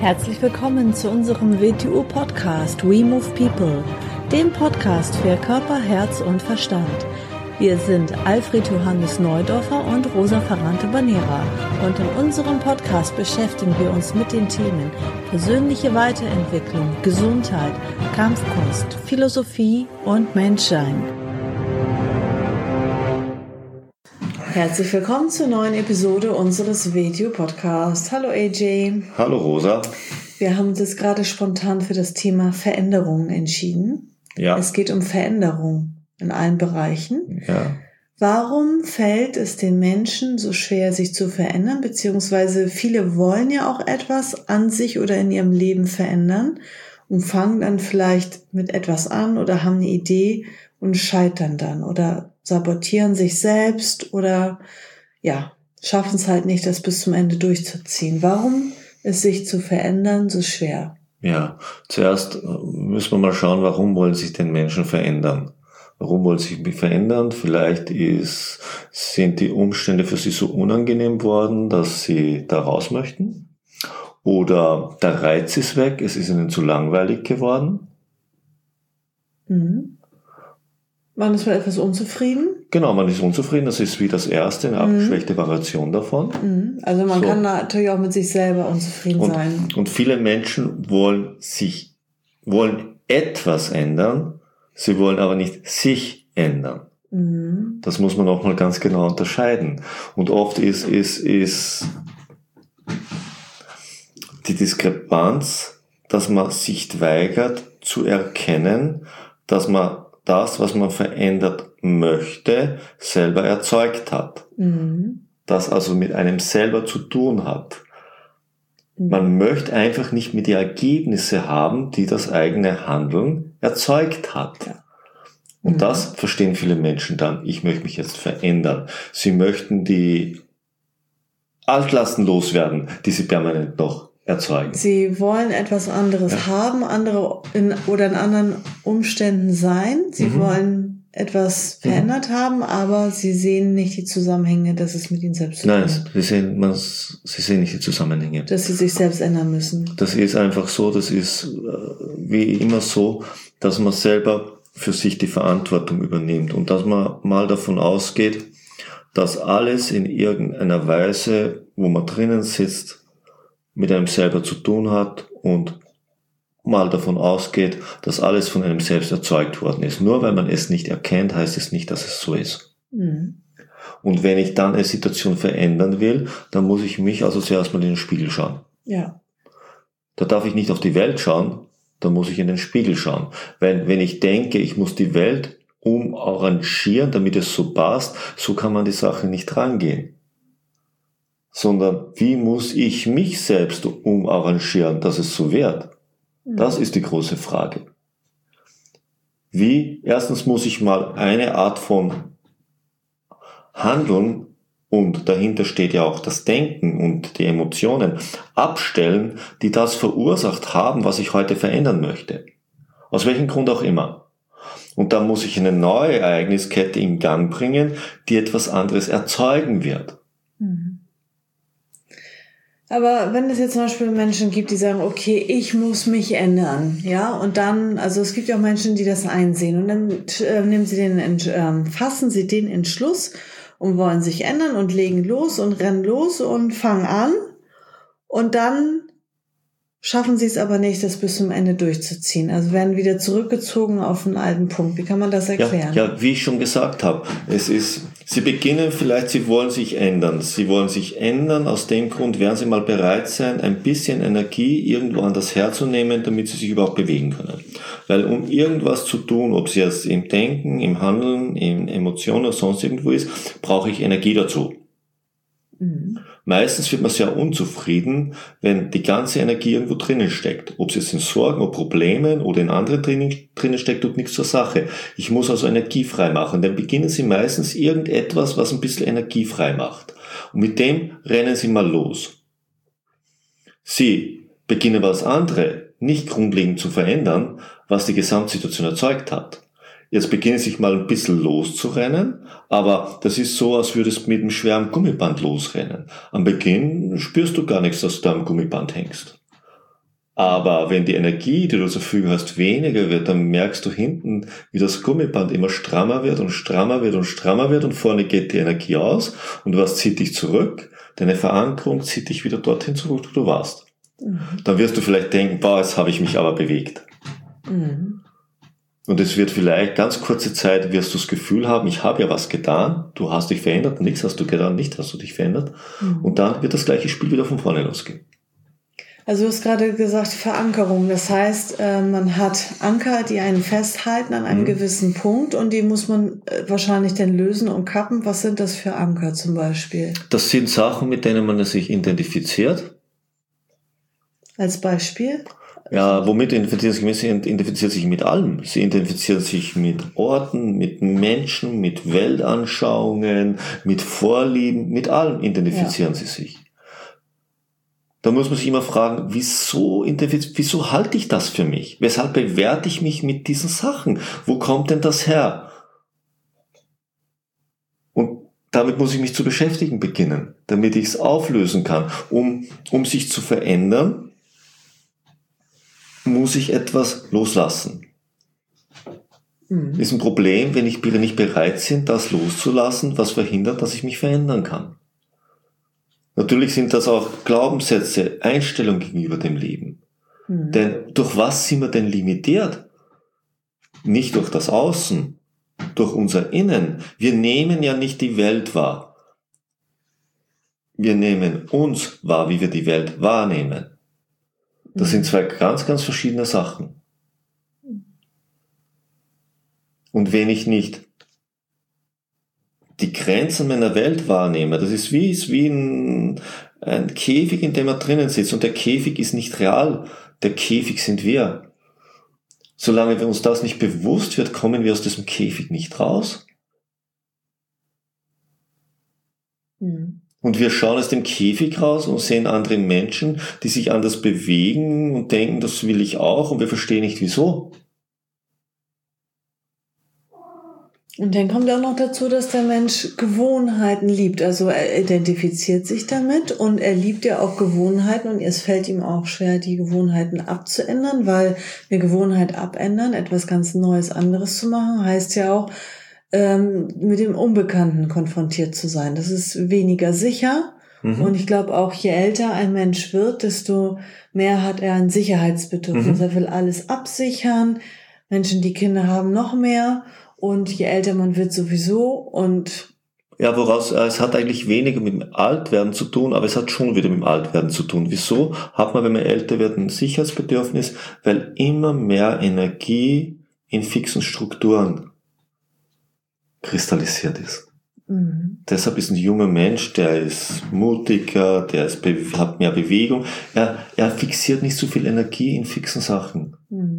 Herzlich willkommen zu unserem WTU-Podcast We Move People, dem Podcast für Körper, Herz und Verstand. Wir sind Alfred Johannes Neudorfer und Rosa Ferrante-Banera und in unserem Podcast beschäftigen wir uns mit den Themen persönliche Weiterentwicklung, Gesundheit, Kampfkunst, Philosophie und Menschsein. Herzlich willkommen zur neuen Episode unseres WTU-Podcasts. Hallo AJ. Hallo Rosa. Wir haben uns jetzt gerade spontan für das Thema Veränderungen entschieden. Ja. Es geht um Veränderung in allen Bereichen. Ja. Warum fällt es den Menschen so schwer, sich zu verändern? Beziehungsweise viele wollen ja auch etwas an sich oder in ihrem Leben verändern und fangen dann vielleicht mit etwas an oder haben eine Idee und scheitern dann oder sabotieren sich selbst oder schaffen es halt nicht, das bis zum Ende durchzuziehen. Warum ist sich zu verändern so schwer? Ja, zuerst müssen wir mal schauen, warum wollen sich denn Menschen verändern? Warum wollen sie sich verändern? Vielleicht sind die Umstände für sie so unangenehm worden, dass sie da raus möchten. Oder der Reiz ist weg, es ist ihnen zu langweilig geworden. Mhm. Man ist mal etwas unzufrieden? Genau, man ist unzufrieden, das ist wie das erste, eine abgeschwächte Variation davon. Also man kann natürlich auch mit sich selber unzufrieden sein. Und viele Menschen wollen etwas ändern, sie wollen aber nicht sich ändern. Das muss man auch mal ganz genau unterscheiden. Und oft ist die Diskrepanz, dass man sich weigert zu erkennen, dass man das, was man verändert möchte, selber erzeugt hat. Das also mit einem selber zu tun hat. Man möchte einfach nicht mehr die Ergebnisse haben, die das eigene Handeln erzeugt hat. Und das verstehen viele Menschen dann, ich möchte mich jetzt verändern. Sie möchten die Altlasten loswerden, die sie permanent noch erzeugen. Sie wollen etwas anderes haben, in anderen Umständen sein. Sie wollen etwas verändert haben, aber sie sehen nicht die Zusammenhänge, dass es mit ihnen selbst zu tun hat. Nein, sie sehen nicht die Zusammenhänge. Dass sie sich selbst ändern müssen. Das ist einfach so, das ist wie immer so, dass man selber für sich die Verantwortung übernimmt und dass man mal davon ausgeht, dass alles in irgendeiner Weise, wo man drinnen sitzt, mit einem selber zu tun hat und mal davon ausgeht, dass alles von einem selbst erzeugt worden ist. Nur weil man es nicht erkennt, heißt es nicht, dass es so ist. Und wenn ich dann eine Situation verändern will, dann muss ich mich also zuerst mal in den Spiegel schauen. Ja. Da darf ich nicht auf die Welt schauen, da muss ich in den Spiegel schauen. Wenn ich denke, ich muss die Welt umarrangieren, damit es so passt, so kann man die Sache nicht rangehen. Sondern wie muss ich mich selbst umarrangieren, dass es so wird? Das ist die große Frage. Erstens muss ich mal eine Art von Handeln, und dahinter steht ja auch das Denken und die Emotionen, abstellen, die das verursacht haben, was ich heute verändern möchte. Aus welchem Grund auch immer. Und dann muss ich eine neue Ereigniskette in Gang bringen, die etwas anderes erzeugen wird. Aber wenn es jetzt zum Beispiel Menschen gibt, die sagen, okay, ich muss mich ändern, ja, und dann, also es gibt ja auch Menschen, die das einsehen und dann fassen sie den Entschluss und wollen sich ändern und legen los und rennen los und fangen an und dann schaffen sie es aber nicht, das bis zum Ende durchzuziehen. Also werden wieder zurückgezogen auf einen alten Punkt. Wie kann man das erklären? Ja, wie ich schon gesagt habe, sie beginnen vielleicht, sie wollen sich ändern. Sie wollen sich ändern, aus dem Grund werden sie mal bereit sein, ein bisschen Energie irgendwo anders herzunehmen, damit sie sich überhaupt bewegen können. Weil um irgendwas zu tun, ob es jetzt im Denken, im Handeln, in Emotionen oder sonst irgendwo ist, brauche ich Energie dazu. Meistens wird man sehr unzufrieden, wenn die ganze Energie irgendwo drinnen steckt. Ob es jetzt in Sorgen oder Problemen oder in anderen drinnen steckt, tut nichts zur Sache. Ich muss also Energie frei machen. Dann beginnen Sie meistens irgendetwas, was ein bisschen Energie frei macht. Und mit dem rennen Sie mal los. Sie beginnen was andere nicht grundlegend zu verändern, was die Gesamtsituation erzeugt hat. Jetzt beginnen sich mal ein bisschen loszurennen, aber das ist so, als würdest du mit einem schweren Gummiband losrennen. Am Beginn spürst du gar nichts, dass du da am Gummiband hängst. Aber wenn die Energie, die du zur Verfügung hast, weniger wird, dann merkst du hinten, wie das Gummiband immer strammer wird und strammer wird und strammer wird und vorne geht die Energie aus und was zieht dich zurück? Deine Verankerung zieht dich wieder dorthin zurück, wo du warst. Dann wirst du vielleicht denken, boah, jetzt habe ich mich aber bewegt. Und es wird vielleicht ganz kurze Zeit, wirst du das Gefühl haben, ich habe ja was getan, du hast dich verändert, nichts hast du getan, nicht hast du dich verändert. Und dann wird das gleiche Spiel wieder von vorne losgehen. Also du hast gerade gesagt Verankerung, das heißt, man hat Anker, die einen festhalten an einem gewissen Punkt und die muss man wahrscheinlich dann lösen und kappen. Was sind das für Anker zum Beispiel? Das sind Sachen, mit denen man sich identifiziert. Als Beispiel? Ja, womit identifiziert sich? Sie identifiziert sich mit allem. Sie identifiziert sich mit Orten, mit Menschen, mit Weltanschauungen, mit Vorlieben, mit allem identifizieren sie sich. Da muss man sich immer fragen, wieso halte ich das für mich? Weshalb bewerte ich mich mit diesen Sachen? Wo kommt denn das her? Und damit muss ich mich zu beschäftigen beginnen, damit ich es auflösen kann. Um sich zu verändern, muss ich etwas loslassen. Ist ein Problem, wenn ich nicht bereit bin, das loszulassen, was verhindert, dass ich mich verändern kann. Natürlich sind das auch Glaubenssätze, Einstellungen gegenüber dem Leben. Denn durch was sind wir denn limitiert? Nicht durch das Außen, durch unser Innen. Wir nehmen ja nicht die Welt wahr. Wir nehmen uns wahr, wie wir die Welt wahrnehmen. Das sind zwei ganz, ganz verschiedene Sachen. Und wenn ich nicht die Grenzen meiner Welt wahrnehme, das ist wie ein Käfig, in dem man drinnen sitzt. Und der Käfig ist nicht real. Der Käfig sind wir. Solange wir uns das nicht bewusst wird, kommen wir aus diesem Käfig nicht raus. Und wir schauen aus dem Käfig raus und sehen andere Menschen, die sich anders bewegen und denken, das will ich auch, und wir verstehen nicht wieso. Und dann kommt auch noch dazu, dass der Mensch Gewohnheiten liebt. Also er identifiziert sich damit und er liebt ja auch Gewohnheiten und es fällt ihm auch schwer, die Gewohnheiten abzuändern, weil eine Gewohnheit abändern, etwas ganz Neues, anderes zu machen, heißt ja auch, mit dem Unbekannten konfrontiert zu sein. Das ist weniger sicher. Und ich glaube auch, je älter ein Mensch wird, desto mehr hat er ein Sicherheitsbedürfnis. Er will alles absichern. Menschen, die Kinder haben, noch mehr. Und je älter man wird sowieso und... Ja, es hat eigentlich weniger mit dem Altwerden zu tun, aber es hat schon wieder mit dem Altwerden zu tun. Wieso hat man, wenn man älter wird, ein Sicherheitsbedürfnis? Weil immer mehr Energie in fixen Strukturen kristallisiert ist. Deshalb ist ein junger Mensch, der ist mutiger, hat mehr Bewegung. Er fixiert nicht so viel Energie in fixen Sachen.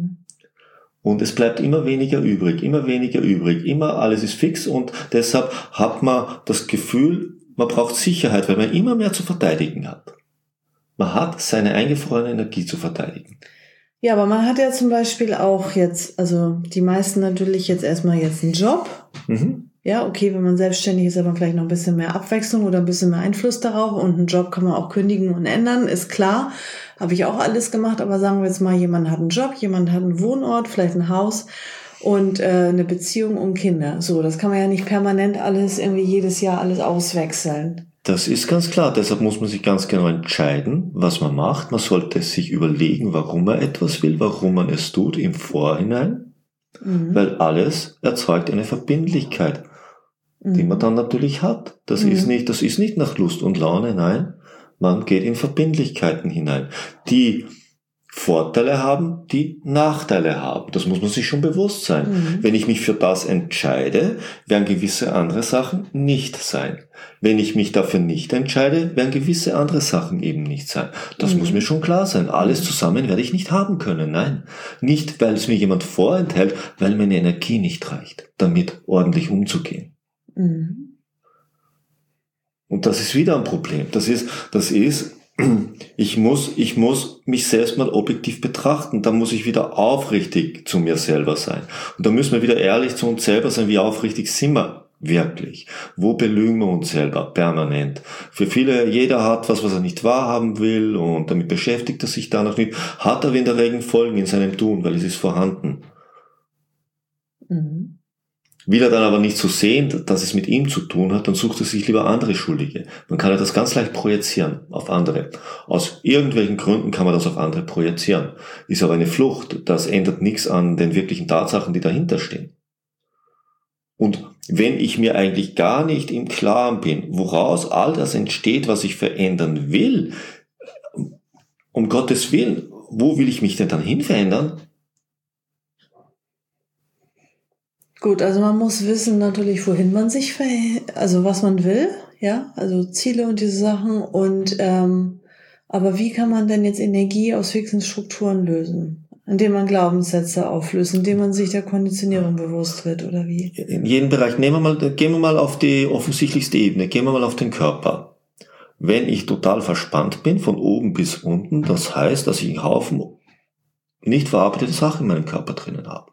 Und es bleibt immer weniger übrig. Immer alles ist fix und deshalb hat man das Gefühl, man braucht Sicherheit, weil man immer mehr zu verteidigen hat. Man hat seine eingefrorene Energie zu verteidigen. Ja, aber man hat ja zum Beispiel auch jetzt, also die meisten natürlich jetzt erstmal einen Job. Ja, okay, wenn man selbstständig ist, hat man vielleicht noch ein bisschen mehr Abwechslung oder ein bisschen mehr Einfluss darauf und einen Job kann man auch kündigen und ändern, ist klar. Habe ich auch alles gemacht, aber sagen wir jetzt mal, jemand hat einen Job, jemand hat einen Wohnort, vielleicht ein Haus und eine Beziehung und Kinder. So, das kann man ja nicht permanent alles irgendwie jedes Jahr alles auswechseln. Das ist ganz klar, deshalb muss man sich ganz genau entscheiden, was man macht. Man sollte sich überlegen, warum man etwas will, warum man es tut im Vorhinein, weil alles erzeugt eine Verbindlichkeit, die man dann natürlich hat. Das ist nicht nach Lust und Laune, nein. Man geht in Verbindlichkeiten hinein, die Vorteile haben, die Nachteile haben. Das muss man sich schon bewusst sein. Wenn ich mich für das entscheide, werden gewisse andere Sachen nicht sein. Wenn ich mich dafür nicht entscheide, werden gewisse andere Sachen eben nicht sein. Das muss mir schon klar sein. Alles zusammen werde ich nicht haben können. Nein, nicht, weil es mir jemand vorenthält, weil meine Energie nicht reicht, damit ordentlich umzugehen. Und das ist wieder ein Problem. Ich muss mich selbst mal objektiv betrachten. Da muss ich wieder aufrichtig zu mir selber sein. Und da müssen wir wieder ehrlich zu uns selber sein, wie aufrichtig sind wir Wirklich. Wo belügen wir uns selber permanent? Für viele, jeder hat was er nicht wahrhaben will und damit beschäftigt er sich danach nicht. Hat aber in der Regel Folgen in seinem Tun, weil es ist vorhanden. Mhm. Will er dann aber nicht so sehen, dass es mit ihm zu tun hat, dann sucht er sich lieber andere Schuldige. Man kann ja das ganz leicht projizieren auf andere. Aus irgendwelchen Gründen kann man das auf andere projizieren. Ist aber eine Flucht. Das ändert nichts an den wirklichen Tatsachen, die dahinter stehen. Und wenn ich mir eigentlich gar nicht im Klaren bin, woraus all das entsteht, was ich verändern will, um Gottes Willen, wo will ich mich denn dann hin verändern? Gut, also man muss wissen natürlich, wohin man sich also was man will, ja, also Ziele und diese Sachen und aber wie kann man denn jetzt Energie aus fixen Strukturen lösen? Indem man Glaubenssätze auflöst, indem man sich der Konditionierung bewusst wird, oder wie? In jedem Bereich, gehen wir mal auf die offensichtlichste Ebene, gehen wir mal auf den Körper. Wenn ich total verspannt bin, von oben bis unten, das heißt, dass ich einen Haufen nicht verarbeitete Sachen in meinem Körper drinnen habe.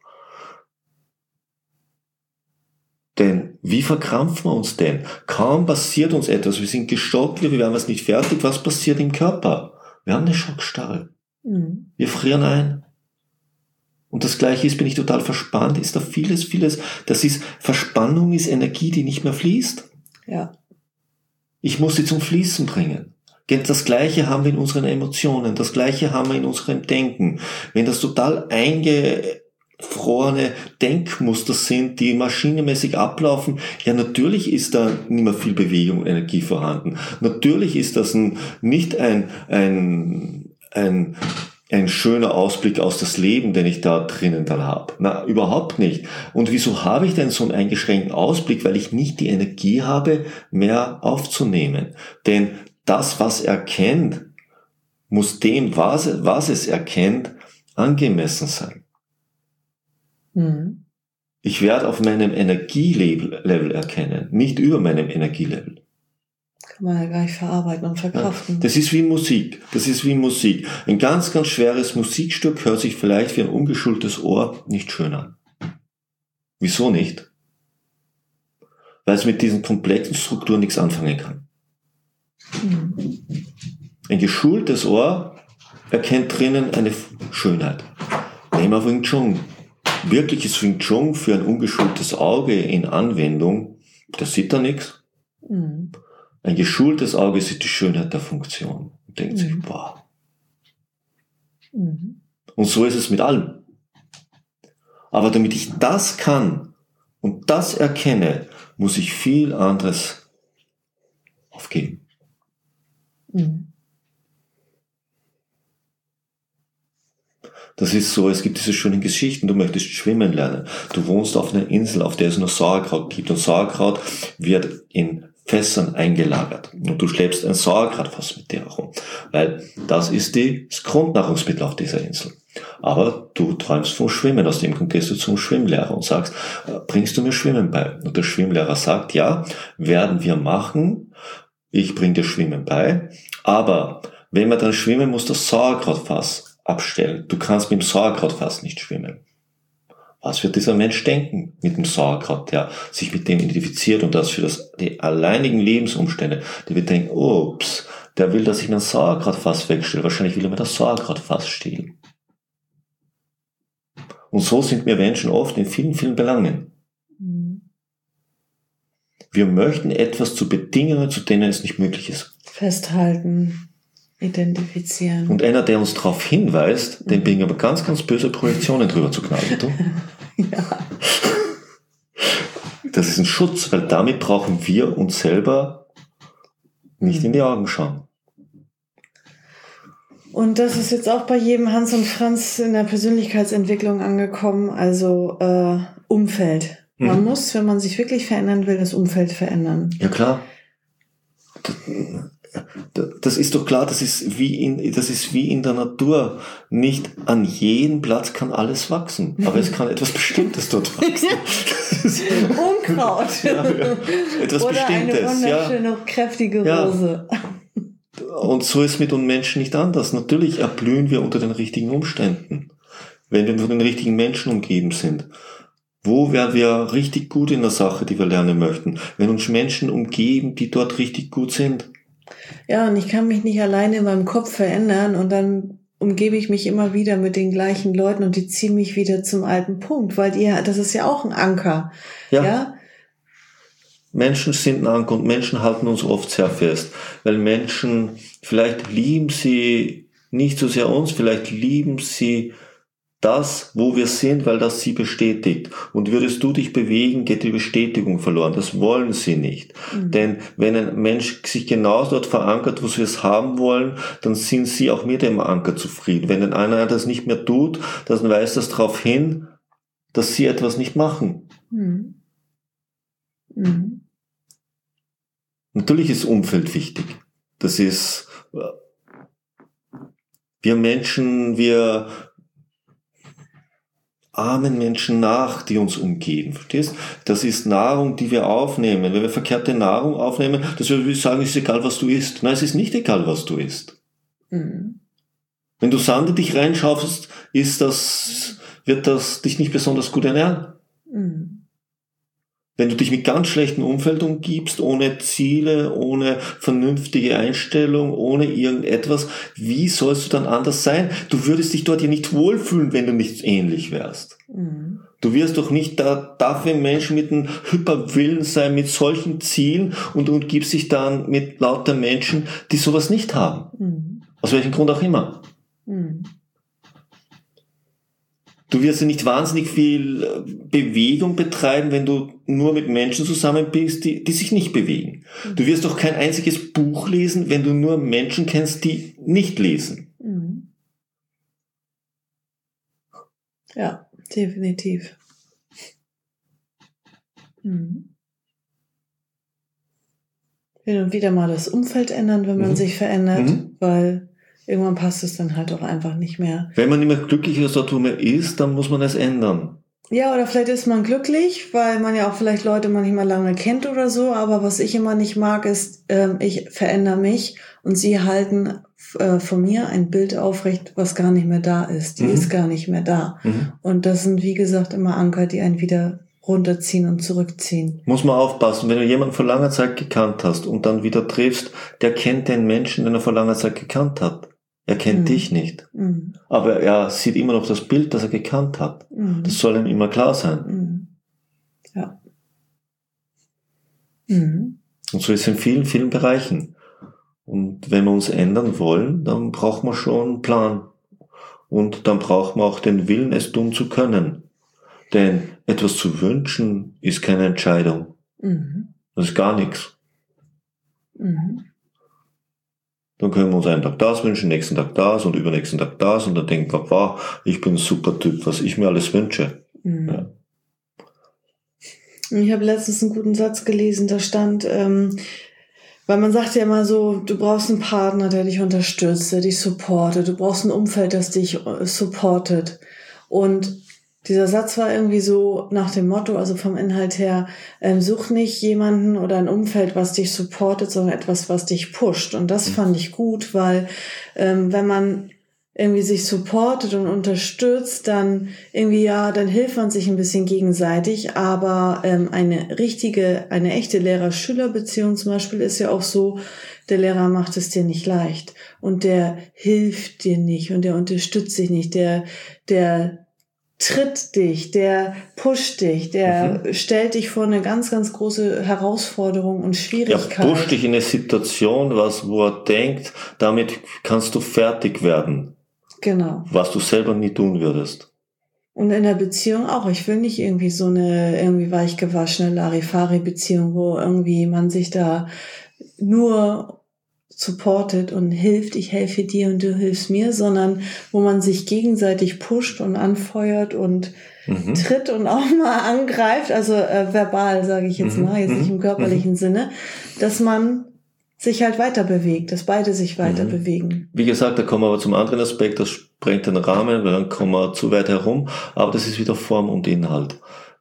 Denn wie verkrampfen wir uns denn? Kaum passiert uns etwas, wir sind gestockt, wir werden was nicht fertig, was passiert im Körper? Wir haben eine Schockstarre. Mhm. Wir frieren ein. Und das Gleiche ist, bin ich total verspannt, ist da vieles, Verspannung ist Energie, die nicht mehr fließt. Ja. Ich muss sie zum Fließen bringen. Das Gleiche haben wir in unseren Emotionen, das Gleiche haben wir in unserem Denken. Wenn das total eingefrorene Denkmuster sind, die maschinenmäßig ablaufen, ja, natürlich ist da nicht mehr viel Bewegung und Energie vorhanden. Natürlich ist das nicht ein schöner Ausblick aus das Leben, den ich da drinnen dann habe. Na, überhaupt nicht. Und wieso habe ich denn so einen eingeschränkten Ausblick? Weil ich nicht die Energie habe, mehr aufzunehmen. Denn das, was er kennt, muss dem, was es erkennt, angemessen sein. Mhm. Ich werde auf meinem Energielevel erkennen, nicht über meinem Energielevel. Kann man ja gar nicht verarbeiten und verkraften. Ja, das ist wie Musik. Ein ganz, ganz schweres Musikstück hört sich vielleicht für ein ungeschultes Ohr nicht schön an. Wieso nicht? Weil es mit diesen komplexen Strukturen nichts anfangen kann. Mhm. Ein geschultes Ohr erkennt drinnen eine Schönheit. Nehmen wir Wing Chun. Wirkliches Wing Chun für ein ungeschultes Auge in Anwendung, das sieht da nichts. Mhm. Ein geschultes Auge sieht die Schönheit der Funktion und denkt sich, wow. Mhm. Und so ist es mit allem. Aber damit ich das kann und das erkenne, muss ich viel anderes aufgeben. Mhm. Das ist so, es gibt diese schönen Geschichten, du möchtest schwimmen lernen. Du wohnst auf einer Insel, auf der es nur Sauerkraut gibt. Und Sauerkraut wird in Fässern eingelagert. Und du schleppst ein Sauerkrautfass mit dir herum. Weil das ist das Grundnahrungsmittel auf dieser Insel. Aber du träumst vom Schwimmen. Aus dem Grund gehst du zum Schwimmlehrer und sagst, bringst du mir Schwimmen bei? Und der Schwimmlehrer sagt, ja, werden wir machen. Ich bring dir Schwimmen bei. Aber wenn man dann schwimmen muss, das Sauerkrautfass abstellen. Du kannst mit dem Sauerkrautfass nicht schwimmen. Was wird dieser Mensch denken mit dem Sauerkraut, der sich mit dem identifiziert und das für die alleinigen Lebensumstände? Der wird denken, ups, der will, dass ich mein Sauerkrautfass wegstelle. Wahrscheinlich will er mir das Sauerkrautfass stehlen. Und so sind wir Menschen oft in vielen, vielen Belangen. Wir möchten etwas zu Bedingungen, zu denen es nicht möglich ist. Festhalten. Identifizieren. Und einer, der uns darauf hinweist, den bringen aber ganz, ganz böse Projektionen drüber zu knallen, du? Ja. Das ist ein Schutz, weil damit brauchen wir uns selber nicht in die Augen schauen. Und das ist jetzt auch bei jedem Hans und Franz in der Persönlichkeitsentwicklung angekommen, also Umfeld. Man muss, wenn man sich wirklich verändern will, das Umfeld verändern. Ja, klar. Das ist doch klar, das ist wie in der Natur. Nicht an jedem Platz kann alles wachsen, aber es kann etwas Bestimmtes dort wachsen. Unkraut. Ja. Etwas oder Bestimmtes. Eine wunderschöne, kräftige Rose. Ja. Und so ist mit uns Menschen nicht anders. Natürlich erblühen wir unter den richtigen Umständen, wenn wir von den richtigen Menschen umgeben sind. Wo wären wir richtig gut in der Sache, die wir lernen möchten? Wenn uns Menschen umgeben, die dort richtig gut sind. Ja, und ich kann mich nicht alleine in meinem Kopf verändern und dann umgebe ich mich immer wieder mit den gleichen Leuten und die ziehen mich wieder zum alten Punkt, weil das ist ja auch ein Anker. Ja? Menschen sind ein Anker und Menschen halten uns oft sehr fest, weil Menschen, vielleicht lieben sie nicht so sehr uns, vielleicht lieben sie das, wo wir sind, weil das sie bestätigt. Und würdest du dich bewegen, geht die Bestätigung verloren. Das wollen sie nicht. Denn wenn ein Mensch sich genau dort verankert, wo sie es haben wollen, dann sind sie auch mit dem Anker zufrieden. Wenn einer das nicht mehr tut, dann weist das darauf hin, dass sie etwas nicht machen. Natürlich ist Umfeld wichtig. Das ist, wir Menschen, wir armen Menschen nach, die uns umgeben. Verstehst? Das ist Nahrung, die wir aufnehmen. Wenn wir verkehrte Nahrung aufnehmen, das würde ich sagen, es ist egal, was du isst. Nein, es ist nicht egal, was du isst. Wenn du Sand in dich reinschaufst, wird das dich nicht besonders gut ernähren. Wenn du dich mit ganz schlechtem Umfeld umgibst, ohne Ziele, ohne vernünftige Einstellung, ohne irgendetwas, wie sollst du dann anders sein? Du würdest dich dort ja nicht wohlfühlen, wenn du nicht ähnlich wärst. Du wirst doch nicht dafür ein Mensch mit einem Hyperwillen sein, mit solchen Zielen und umgibst dich dann mit lauter Menschen, die sowas nicht haben. Aus welchem Grund auch immer. Du wirst ja nicht wahnsinnig viel Bewegung betreiben, wenn du nur mit Menschen zusammen bist, die sich nicht bewegen. Du wirst doch kein einziges Buch lesen, wenn du nur Menschen kennst, die nicht lesen. Ja, definitiv. Hin und wieder mal das Umfeld ändern, wenn man sich verändert, weil irgendwann passt es dann halt auch einfach nicht mehr. Wenn man nicht mehr glücklich ist oder mehr ist, dann muss man es ändern. Ja, oder vielleicht ist man glücklich, weil man ja auch vielleicht Leute manchmal lange kennt oder so. Aber was ich immer nicht mag, ist, ich verändere mich und sie halten von mir ein Bild aufrecht, was gar nicht mehr da ist. Die ist gar nicht mehr da. Und das sind, wie gesagt, immer Anker, die einen wieder runterziehen und zurückziehen. Muss man aufpassen, wenn du jemanden vor langer Zeit gekannt hast und dann wieder triffst, der kennt den Menschen, den er vor langer Zeit gekannt hat. Er kennt dich nicht. Aber er sieht immer noch das Bild, das er gekannt hat. Das soll ihm immer klar sein. Ja. Und so ist es in vielen, vielen Bereichen. Und wenn wir uns ändern wollen, dann braucht man schon einen Plan. Und dann braucht man auch den Willen, es tun zu können. Denn etwas zu wünschen ist keine Entscheidung. Das ist gar nichts. Dann können wir uns einen Tag das wünschen, nächsten Tag das und übernächsten Tag das und dann denken wir, wow, ich bin ein super Typ, was ich mir alles wünsche. Ja. Ich habe letztens einen guten Satz gelesen, da stand, weil man sagt ja immer so, du brauchst einen Partner, der dich unterstützt, der dich supportet, du brauchst ein Umfeld, das dich supportet. Und dieser Satz war irgendwie so nach dem Motto, also vom Inhalt her, such nicht jemanden oder ein Umfeld, was dich supportet, sondern etwas, was dich pusht. Und das fand ich gut, weil wenn man irgendwie sich supportet und unterstützt, dann irgendwie, ja, dann hilft man sich ein bisschen gegenseitig. Aber eine echte Lehrer-Schüler-Beziehung zum Beispiel ist ja auch so, der Lehrer macht es dir nicht leicht. Und der hilft dir nicht und der unterstützt dich nicht. Der tritt dich, der pusht dich, der stellt dich vor eine ganz, ganz große Herausforderung und Schwierigkeit. Er pusht dich in eine Situation, wo er denkt, damit kannst du fertig werden. Genau. Was du selber nie tun würdest. Und in der Beziehung auch. Ich will nicht irgendwie so eine irgendwie weichgewaschene Larifari-Beziehung, wo irgendwie man sich da nur supportet und hilft, ich helfe dir und du hilfst mir, sondern wo man sich gegenseitig pusht und anfeuert und tritt und auch mal angreift, also verbal, sage ich jetzt mal, jetzt nicht im körperlichen Sinne, dass man sich halt weiter bewegt, dass beide sich weiter bewegen. Wie gesagt, da kommen wir aber zum anderen Aspekt, das sprengt den Rahmen, weil dann kommen wir zu weit herum, aber das ist wieder Form und Inhalt.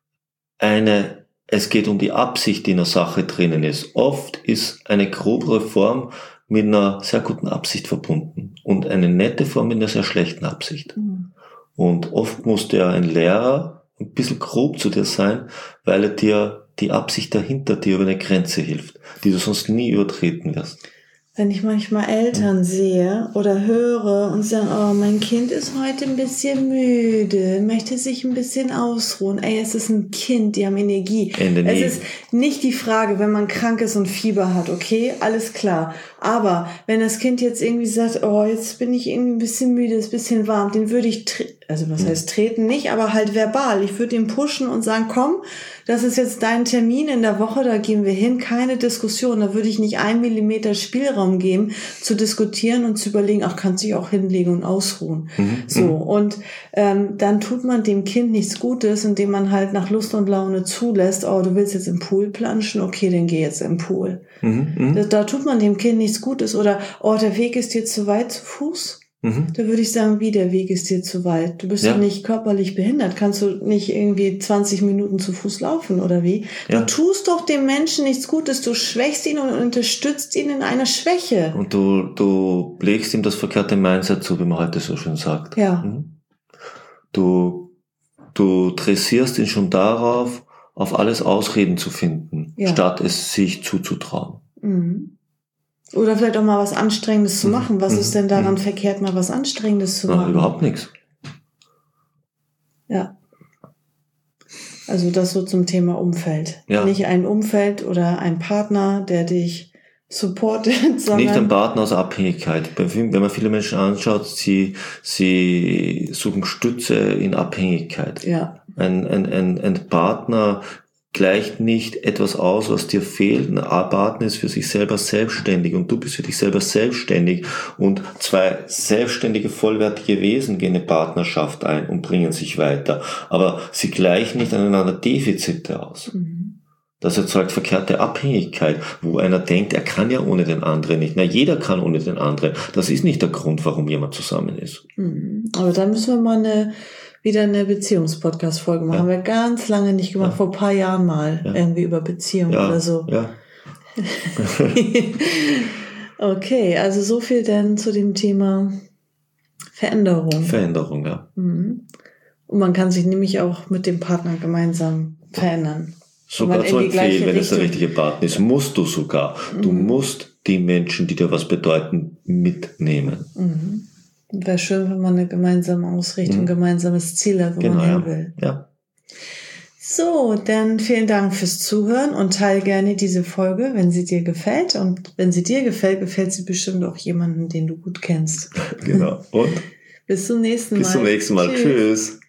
Es geht um die Absicht, die in der Sache drinnen ist. Oft ist eine grobere Form mit einer sehr guten Absicht verbunden und eine nette Form mit einer sehr schlechten Absicht. Und oft musste ja ein Lehrer ein bisschen grob zu dir sein, weil er dir die Absicht dahinter dir über eine Grenze hilft, die du sonst nie übertreten wirst. Wenn ich manchmal Eltern sehe oder höre und sagen, oh, mein Kind ist heute ein bisschen müde, möchte sich ein bisschen ausruhen. Ey, es ist ein Kind, die haben Energie. Es ist nicht die Frage, wenn man krank ist und Fieber hat, okay, alles klar. Aber wenn das Kind jetzt irgendwie sagt, oh, jetzt bin ich irgendwie ein bisschen müde, ist ein bisschen warm, den würde ich, heißt treten nicht, aber halt verbal. Ich würde ihn pushen und sagen, komm, das ist jetzt dein Termin in der Woche, da gehen wir hin, keine Diskussion. Da würde ich nicht 1 Millimeter Spielraum geben, zu diskutieren und zu überlegen, ach, kannst dich auch hinlegen und ausruhen. Und dann tut man dem Kind nichts Gutes, indem man halt nach Lust und Laune zulässt, oh, du willst jetzt im Pool planschen, okay, dann geh jetzt im Pool. Da tut man dem Kind nichts Gutes. Oder, oh, der Weg ist dir zu weit zu Fuß. Da würde ich sagen, wie, der Weg ist dir zu weit. Du bist ja nicht körperlich behindert. Kannst du nicht irgendwie 20 Minuten zu Fuß laufen oder wie? Ja. Du tust doch dem Menschen nichts Gutes. Du schwächst ihn und unterstützt ihn in einer Schwäche. Und du legst ihm das verkehrte Mindset zu, wie man heute so schön sagt. Ja. Du dressierst ihn schon darauf, auf alles Ausreden zu finden, statt es sich zuzutrauen. Oder vielleicht auch mal was Anstrengendes zu machen. Was ist denn daran verkehrt, mal was Anstrengendes zu machen? Überhaupt nichts. Ja. Also das so zum Thema Umfeld. Ja. Nicht ein Umfeld oder ein Partner, der dich supportet, sondern... Nicht ein Partner aus Abhängigkeit. Wenn man viele Menschen anschaut, sie suchen Stütze in Abhängigkeit. Ja. Ein Partner gleicht nicht etwas aus, was dir fehlt. Ein Partner ist für sich selber selbstständig und du bist für dich selber selbstständig und 2 selbstständige, vollwertige Wesen gehen eine Partnerschaft ein und bringen sich weiter. Aber sie gleichen nicht aneinander Defizite aus. Das erzeugt verkehrte Abhängigkeit, wo einer denkt, er kann ja ohne den anderen nicht. Na, jeder kann ohne den anderen. Das ist nicht der Grund, warum jemand zusammen ist. Aber dann müssen wir mal wieder eine Beziehungspodcast-Folge machen. Haben wir ganz lange nicht gemacht, vor ein paar Jahren mal, irgendwie über Beziehungen oder so. Ja. Okay, also so viel denn zu dem Thema Veränderung. Veränderung, ja. Und man kann sich nämlich auch mit dem Partner gemeinsam verändern. Sogar zu empfehlen, wenn es der richtige Partner ist, musst du sogar. Du musst die Menschen, die dir was bedeuten, mitnehmen. Wäre schön, wenn man eine gemeinsame Ausrichtung, gemeinsames Ziel hat, wo man hin will. Ja. So, dann vielen Dank fürs Zuhören und teile gerne diese Folge, wenn sie dir gefällt. Und wenn sie dir gefällt, gefällt sie bestimmt auch jemandem, den du gut kennst. Genau. Und? Bis zum nächsten Mal. Bis zum nächsten Mal. Tschüss.